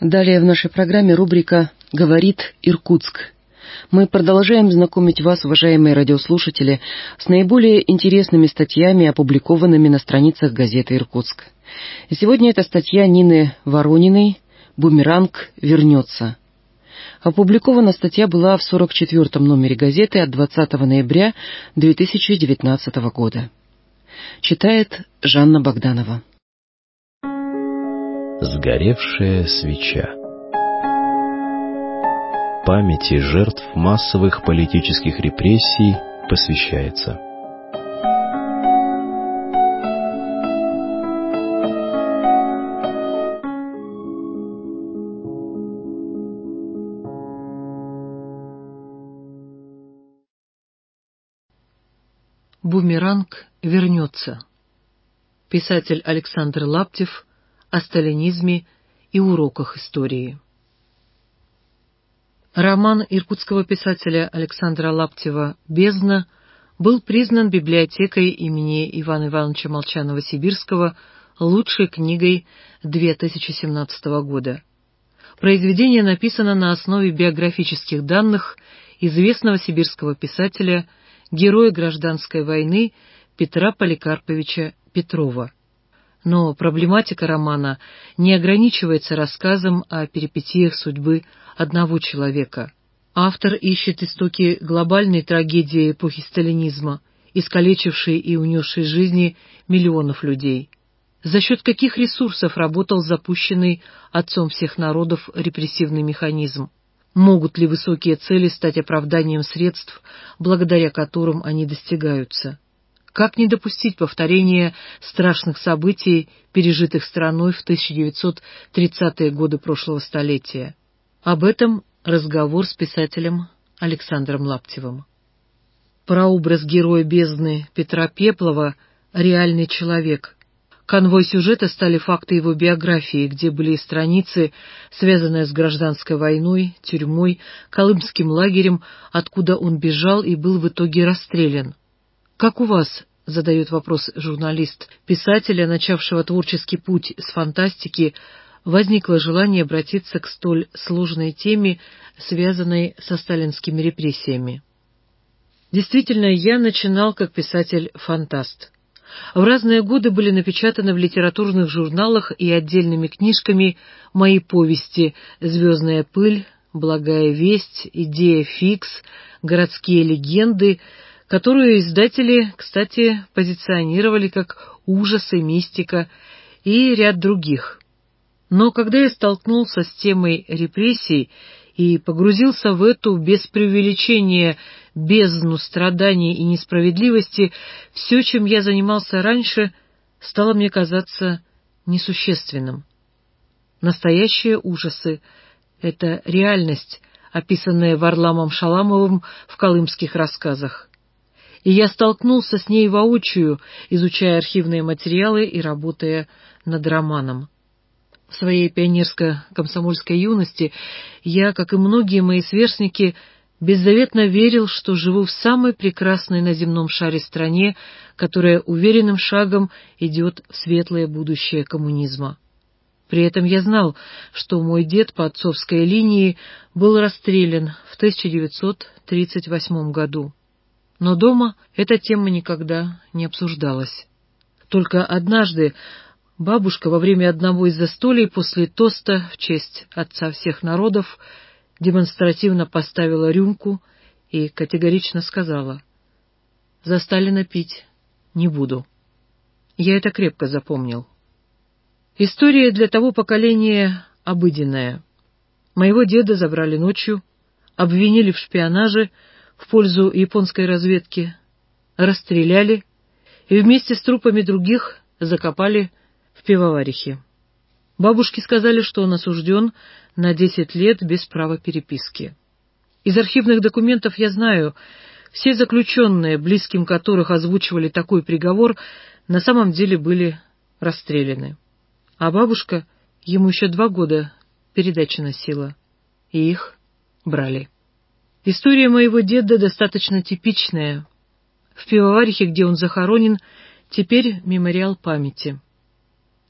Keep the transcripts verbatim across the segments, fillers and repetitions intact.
Далее в нашей программе рубрика «Говорит Иркутск». Мы продолжаем знакомить вас, уважаемые радиослушатели, с наиболее интересными статьями, опубликованными на страницах газеты «Иркутск». И сегодня это статья Нины Ворониной «Бумеранг вернется». Опубликована статья была в сорок четвёртом номере газеты от двадцатого ноября две тысячи девятнадцатого года. Читает Жанна Богданова. Сгоревшая свеча. Памяти жертв массовых политических репрессий посвящается. Бумеранг вернется. Писатель Александр Лаптев о сталинизме и уроках истории. Роман иркутского писателя Александра Лаптева «Бездна» был признан библиотекой имени Ивана Ивановича Молчанова-Сибирского лучшей книгой две тысячи семнадцатого года. Произведение написано на основе биографических данных известного сибирского писателя, героя гражданской войны Петра Поликарповича Петрова. Но проблематика романа не ограничивается рассказом о перипетиях судьбы одного человека. Автор ищет истоки глобальной трагедии эпохи сталинизма, искалечившей и унесшей жизни миллионов людей. За счет каких ресурсов работал запущенный отцом всех народов репрессивный механизм? Могут ли высокие цели стать оправданием средств, благодаря которым они достигаются? Как не допустить повторения страшных событий, пережитых страной в тысяча девятьсот тридцатые годы прошлого столетия? Об этом разговор с писателем Александром Лаптевым. Прообраз героя «Бездны» Петра Пеплова — реальный человек. Конвой сюжета стали факты его биографии, где были страницы, связанные с гражданской войной, тюрьмой, колымским лагерем, откуда он бежал и был в итоге расстрелян. «Как у вас?» — задает вопрос журналист. Писателя, начавшего творческий путь с фантастики, возникло желание обратиться к столь сложной теме, связанной со сталинскими репрессиями. Действительно, я начинал как писатель-фантаст. В разные годы были напечатаны в литературных журналах и отдельными книжками мои повести «Звездная пыль», «Благая весть», «Идея фикс», «Городские легенды», которую издатели, кстати, позиционировали как ужасы, мистика и ряд других. Но когда я столкнулся с темой репрессий и погрузился в эту, без преувеличения, бездну страданий и несправедливости, все, чем я занимался раньше, стало мне казаться несущественным. Настоящие ужасы — это реальность, описанная Варламом Шаламовым в колымских рассказах. И я столкнулся с ней воочию, изучая архивные материалы и работая над романом. В своей пионерско-комсомольской юности я, как и многие мои сверстники, беззаветно верил, что живу в самой прекрасной на земном шаре стране, которая уверенным шагом идет в светлое будущее коммунизма. При этом я знал, что мой дед по отцовской линии был расстрелян в тысяча девятьсот тридцать восьмом году. Но дома эта тема никогда не обсуждалась. Только однажды бабушка во время одного из застолий после тоста в честь отца всех народов демонстративно поставила рюмку и категорично сказала: «За Сталина пить не буду». Я это крепко запомнил. История для того поколения обыденная. Моего деда забрали ночью, обвинили в шпионаже в пользу японской разведки, расстреляли и вместе с трупами других закопали в пивоварихе. Бабушке сказали, что он осужден на десять лет без права переписки. Из архивных документов я знаю, все заключенные, близким которых озвучивали такой приговор, на самом деле были расстреляны. А бабушка ему еще два года передачи носила, и их брали. История моего деда достаточно типичная. В пивоварихе, где он захоронен, теперь мемориал памяти.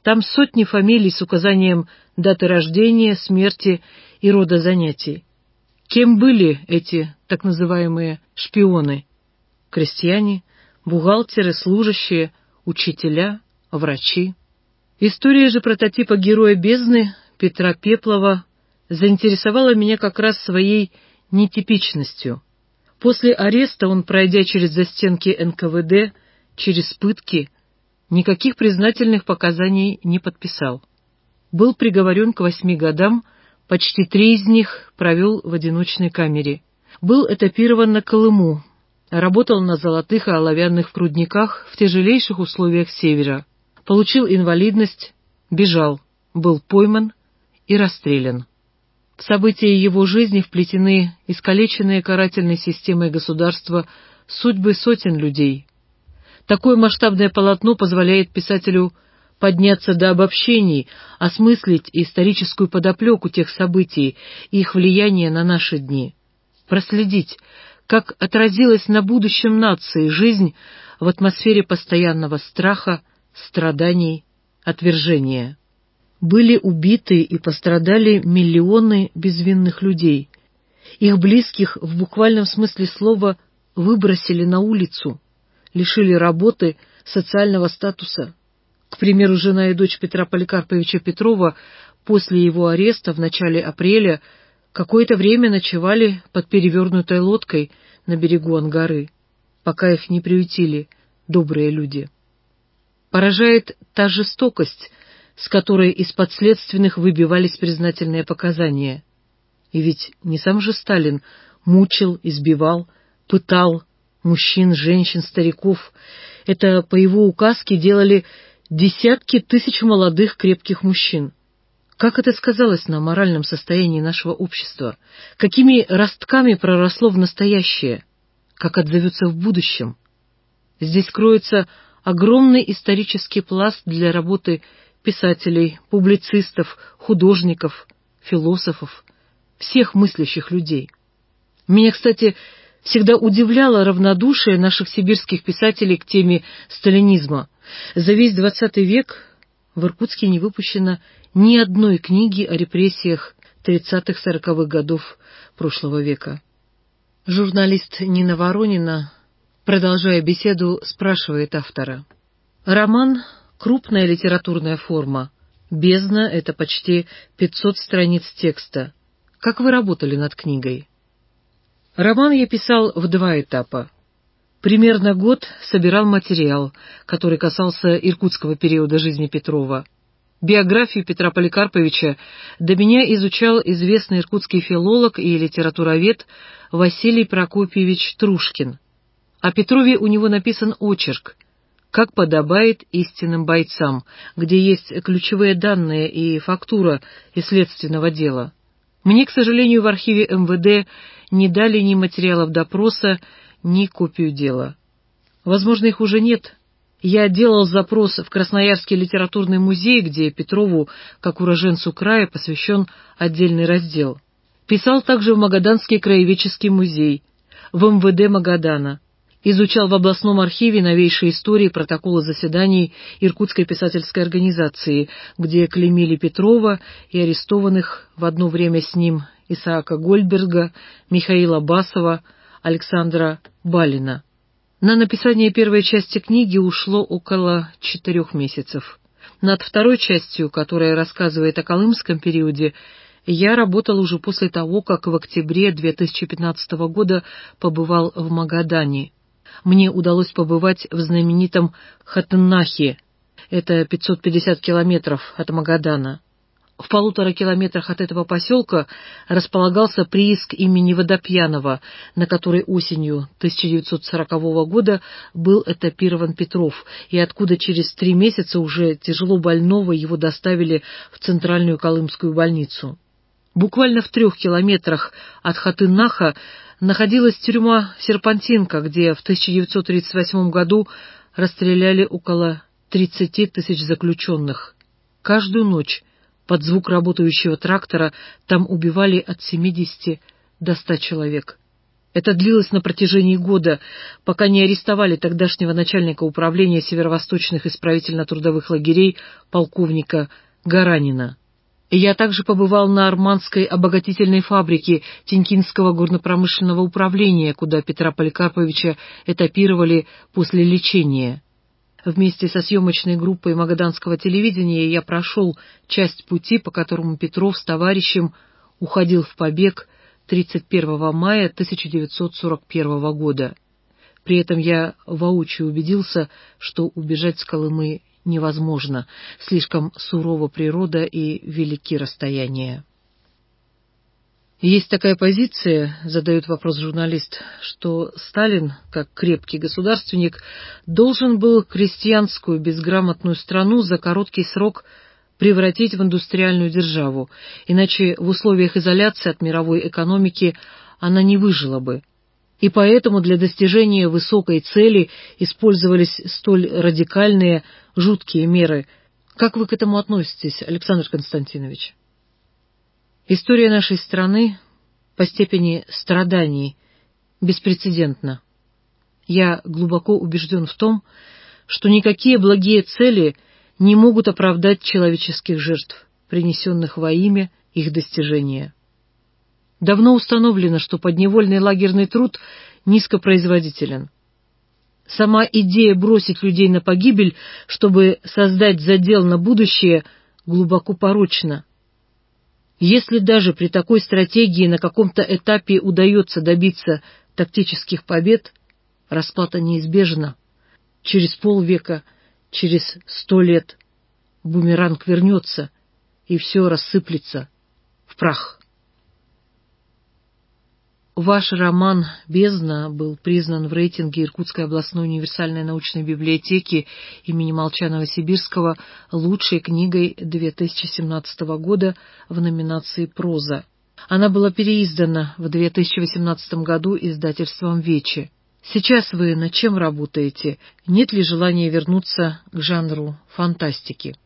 Там сотни фамилий с указанием даты рождения, смерти и рода занятий. Кем были эти так называемые шпионы? Крестьяне, бухгалтеры, служащие, учителя, врачи. История же прототипа героя бездны Петра Пеплова заинтересовала меня как раз своей нетипичностью. После ареста он, пройдя через застенки эн ка вэ дэ, через пытки, никаких признательных показаний не подписал. Был приговорен к восьми годам, почти три из них провел в одиночной камере. Был этапирован на Колыму, работал на золотых и оловянных прудниках в тяжелейших условиях севера. Получил инвалидность, бежал, был пойман и расстрелян. В события его жизни вплетены искалеченные карательной системой государства судьбы сотен людей. Такое масштабное полотно позволяет писателю подняться до обобщений, осмыслить историческую подоплеку тех событий и их влияние на наши дни, проследить, как отразилась на будущем нации жизнь в атмосфере постоянного страха, страданий, отвержения. Были убиты и пострадали миллионы безвинных людей. Их близких в буквальном смысле слова выбросили на улицу, лишили работы, социального статуса. К примеру, жена и дочь Петра Поликарповича Петрова после его ареста в начале апреля какое-то время ночевали под перевернутой лодкой на берегу Ангары, пока их не приютили добрые люди. Поражает та жестокость, с которой из подследственных выбивались признательные показания. И ведь не сам же Сталин мучил, избивал, пытал мужчин, женщин, стариков. Это по его указке делали десятки тысяч молодых крепких мужчин. Как это сказалось на моральном состоянии нашего общества? Какими ростками проросло в настоящее? Как отзовется в будущем? Здесь кроется огромный исторический пласт для работы писателей, публицистов, художников, философов, всех мыслящих людей. Меня, кстати, всегда удивляло равнодушие наших сибирских писателей к теме сталинизма. За весь двадцатый век в Иркутске не выпущено ни одной книги о репрессиях тридцатых-сороковых годов прошлого века. Журналист Нина Воронина, продолжая беседу, спрашивает автора. Роман — крупная литературная форма. «Бездна» — это почти пятьсот страниц текста. Как вы работали над книгой? Роман я писал в два этапа. Примерно год собирал материал, который касался иркутского периода жизни Петрова. Биографию Петра Поликарповича до меня изучал известный иркутский филолог и литературовед Василий Прокопьевич Трушкин. О Петрове у него написан очерк «Как подобает истинным бойцам», где есть ключевые данные и фактура из следственного дела. Мне, к сожалению, в архиве эм вэ дэ не дали ни материалов допроса, ни копию дела. Возможно, их уже нет. Я делал запрос в Красноярский литературный музей, где Петрову, как уроженцу края, посвящен отдельный раздел. Писал также в Магаданский краеведческий музей, в эм вэ дэ Магадана. Изучал в областном архиве новейшие истории, протоколы заседаний Иркутской писательской организации, где клеймили Петрова и арестованных в одно время с ним Исаака Гольдберга, Михаила Басова, Александра Балина. На написание первой части книги ушло около четырех месяцев. Над второй частью, которая рассказывает о колымском периоде, я работал уже после того, как в октябре две тысячи пятнадцатого года побывал в Магадане. Мне удалось побывать в знаменитом Хатыннахе, это пятьсот пятьдесят километров от Магадана. В полутора километрах от этого поселка располагался прииск имени Водопьянова, на который осенью тысяча девятьсот сорокового года был этапирован Петров, и откуда через три месяца уже тяжело больного его доставили в центральную колымскую больницу. Буквально в трех километрах от Хатыннаха находилась тюрьма Серпантинка, где в тысяча девятьсот тридцать восьмом году расстреляли около тридцати тысяч заключенных. Каждую ночь под звук работающего трактора там убивали от семидесяти до ста человек. Это длилось на протяжении года, пока не арестовали тогдашнего начальника управления северо-восточных исправительно-трудовых лагерей полковника Гаранина. Я также побывал на Арманской обогатительной фабрике Тенькинского горно-промышленного управления, куда Петра Поликарповича этапировали после лечения. Вместе со съемочной группой магаданского телевидения я прошел часть пути, по которому Петров с товарищем уходил в побег тридцать первого мая тысяча девятьсот сорок первого года. При этом я воочию убедился, что убежать с Колымы невозможно, слишком сурова природа и велики расстояния. Есть такая позиция, задает вопрос журналист, что Сталин, как крепкий государственник, должен был крестьянскую безграмотную страну за короткий срок превратить в индустриальную державу, иначе в условиях изоляции от мировой экономики она не выжила бы. И поэтому для достижения высокой цели использовались столь радикальные, жуткие меры. Как вы к этому относитесь, Александр Константинович? История нашей страны по степени страданий беспрецедентна. Я глубоко убежден в том, что никакие благие цели не могут оправдать человеческих жертв, принесенных во имя их достижения. Давно установлено, что подневольный лагерный труд низкопроизводителен. Сама идея бросить людей на погибель, чтобы создать задел на будущее, глубоко порочна. Если даже при такой стратегии на каком-то этапе удается добиться тактических побед, расплата неизбежна. Через полвека, через сто лет бумеранг вернется, и все рассыплется в прах. Ваш роман «Бездна» был признан в рейтинге Иркутской областной универсальной научной библиотеки имени Молчанова-Сибирского лучшей книгой две тысячи семнадцатого года в номинации «Проза». Она была переиздана в две тысячи восемнадцатом году издательством «Вече». Сейчас вы над чем работаете? Нет ли желания вернуться к жанру фантастики?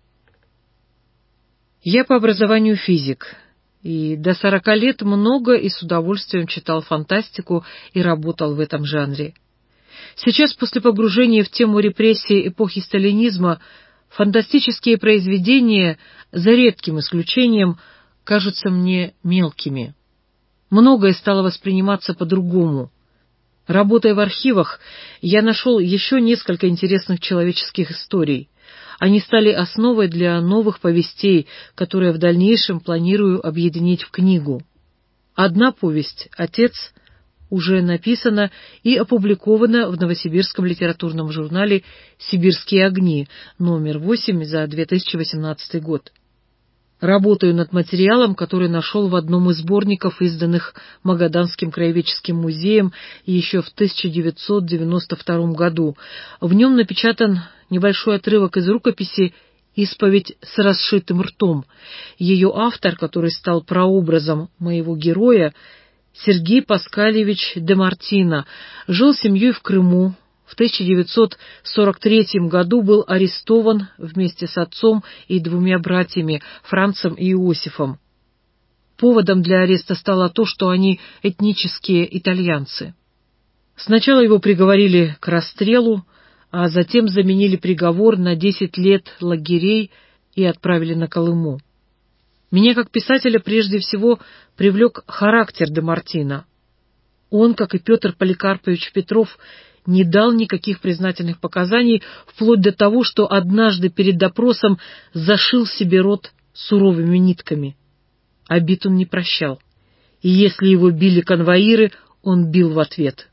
Я по образованию физик. И до сорока лет много и с удовольствием читал фантастику и работал в этом жанре. Сейчас, после погружения в тему репрессий эпохи сталинизма, фантастические произведения, за редким исключением, кажутся мне мелкими. Многое стало восприниматься по-другому. Работая в архивах, я нашел еще несколько интересных человеческих историй. Они стали основой для новых повестей, которые в дальнейшем планирую объединить в книгу. Одна повесть «Отец» уже написана и опубликована в новосибирском литературном журнале «Сибирские огни», номер восемь за две тысячи восемнадцатый год. Работаю над материалом, который нашел в одном из сборников, изданных Магаданским краеведческим музеем еще в тысяча девятьсот девяносто втором году. В нем напечатан небольшой отрывок из рукописи «Исповедь с расшитым ртом». Ее автор, который стал прообразом моего героя, Сергей Паскалевич де Мартино, жил с семьей в Крыму. В тысяча девятьсот сорок третьем году был арестован вместе с отцом и двумя братьями, Францем и Иосифом. Поводом для ареста стало то, что они этнические итальянцы. Сначала его приговорили к расстрелу, а затем заменили приговор на десять лет лагерей и отправили на Колыму. Меня как писателя прежде всего привлек характер де Мартино. Он, как и Петр Поликарпович Петров, не дал никаких признательных показаний, вплоть до того, что однажды перед допросом зашил себе рот суровыми нитками. Обид он не прощал, и если его били конвоиры, он бил в ответ.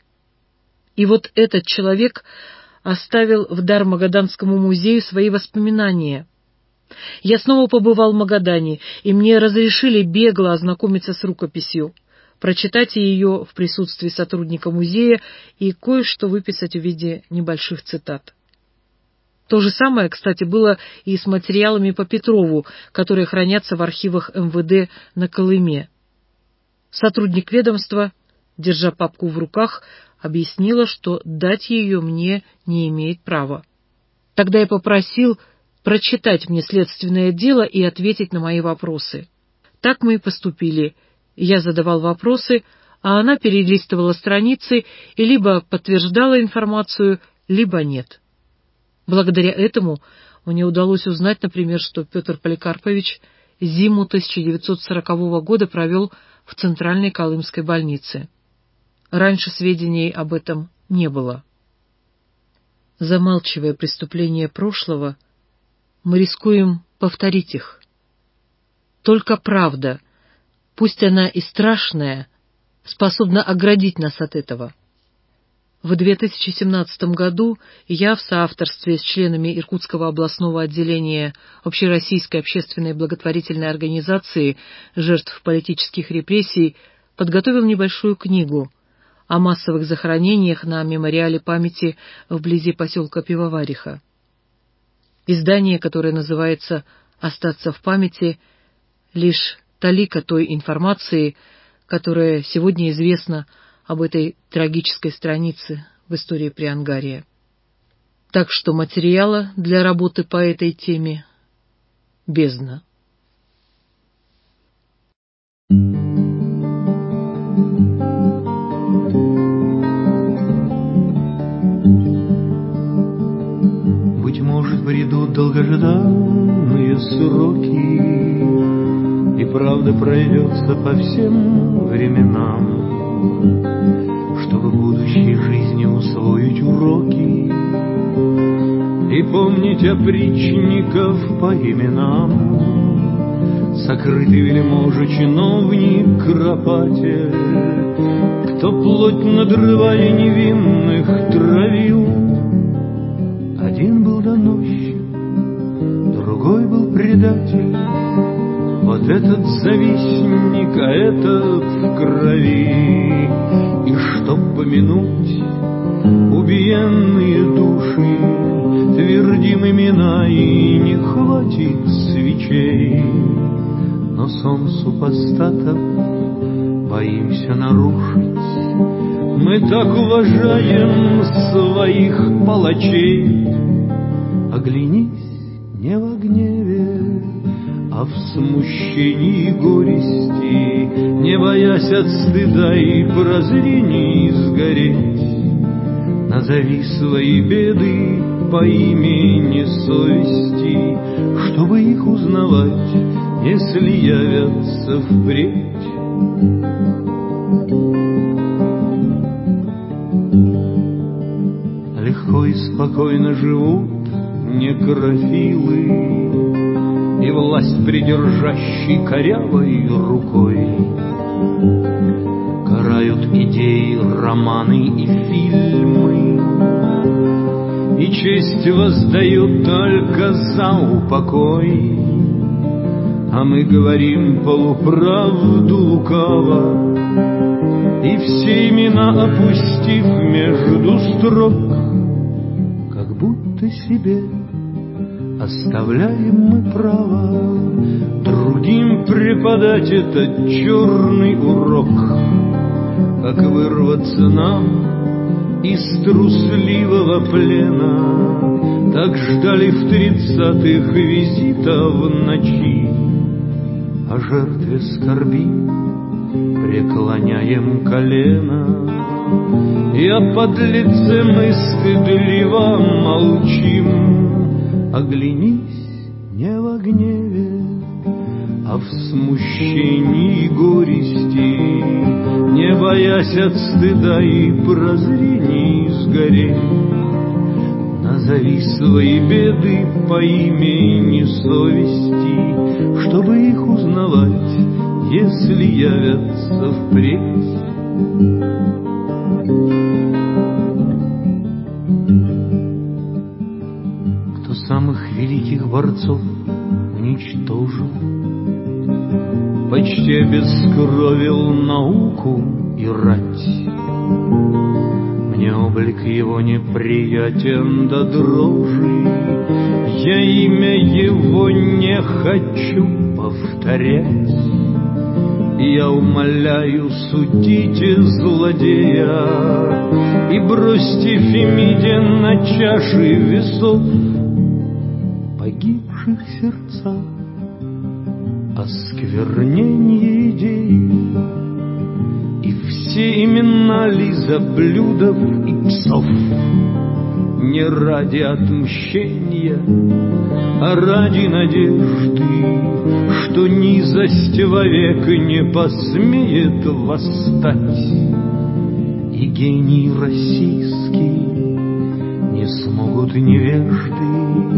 И вот этот человек оставил в дар Магаданскому музею свои воспоминания. Я снова побывал в Магадане, и мне разрешили бегло ознакомиться с рукописью, прочитать ее в присутствии сотрудника музея и кое-что выписать в виде небольших цитат. То же самое, кстати, было и с материалами по Петрову, которые хранятся в архивах эм вэ дэ на Колыме. Сотрудник ведомства, держа папку в руках, объяснила, что дать ее мне не имеет права. Тогда я попросил прочитать мне следственное дело и ответить на мои вопросы. Так мы и поступили. Я задавал вопросы, а она перелистывала страницы и либо подтверждала информацию, либо нет. Благодаря этому мне удалось узнать, например, что Петр Поликарпович зиму тысяча девятьсот сорокового года провел в Центральной Колымской больнице. Раньше сведений об этом не было. Замалчивая преступления прошлого, мы рискуем повторить их. Только правда, пусть она и страшная, способна оградить нас от этого. В две тысячи семнадцатом году я в соавторстве с членами Иркутского областного отделения Общероссийской общественной благотворительной организации жертв политических репрессий подготовил небольшую книгу о массовых захоронениях на мемориале памяти вблизи поселка Пивовариха. Издание, которое называется «Остаться в памяти», лишь талика той информации, которая сегодня известна об этой трагической странице в истории Приангария. Так что материала для работы по этой теме бездна. Быть может, придут долгожданные сроки, и правда пройдется по всем временам, чтобы в будущей жизни усвоить уроки и помнить опричников по именам. Сокрытый вельможа чиновник Кропатя, кто плоть надрывая невинных травил. Один был доносчик, другой был предатель, вот этот завистник, а этот в крови. И чтоб помянуть убиенные души, твердим имена и не хватит свечей. Но сон супостатов боимся нарушить, мы так уважаем своих палачей. Оглянись не в гневе, а в смущении и горести, не боясь от стыда и прозрений сгореть. Назови свои беды по имени совести, чтобы их узнавать, если явятся впредь. Легко и спокойно живут некрофилы, и власть придержащей корявой рукой карают идеи, романы и фильмы, и честь воздают только за упокой. А мы говорим полуправду лукаво, и все имена опустив между строк, как будто себе оставляем мы право другим преподать этот черный урок. Как вырваться нам из трусливого плена, так ждали в тридцатых визита в ночи. О жертве скорби преклоняем колено, и о подлеце мы стыдливо молчим. Оглянись не во гневе, а в смущении и горести, не боясь от стыда и прозрений сгореть. Назови свои беды по имени совести, чтобы их узнавать, если явятся впредь. Самых великих борцов уничтожил, почти обескровил науку и рать. Мне облик его неприятен до дрожи, я имя его не хочу повторять. Я умоляю, судите злодея и бросьте Фемиде на чаши весов погибших сердца, осквернение идей, и все анализа блюдов и псов. Не ради отмщения, а ради надежды, что низость вовек не посмеет восстать, и гений российский не смогут невежды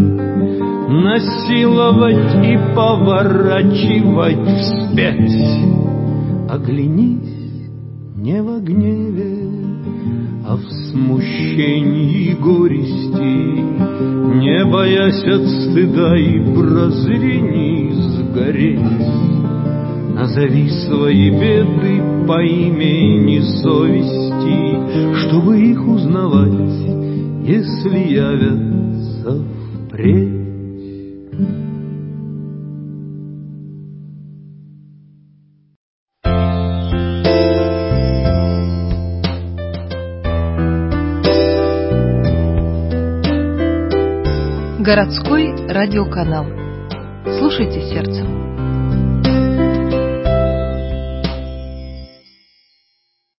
насиловать и поворачивать вспять. Оглянись не в гневе, а в смущении и горести, не боясь от стыда и прозрений сгореть. Назови свои беды по имени совести, чтобы их узнавать, если явятся впредь. Городской радиоканал. Слушайте сердцем.